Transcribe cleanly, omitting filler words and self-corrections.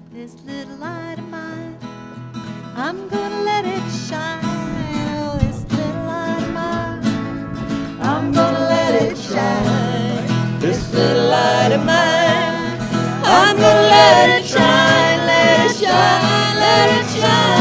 This little light of mine, I'm gonna let it shine. Oh, this little light of mine, I'm gonna let it shine. This little light of mine, I'm gonna let it shine, let it shine, let it shine.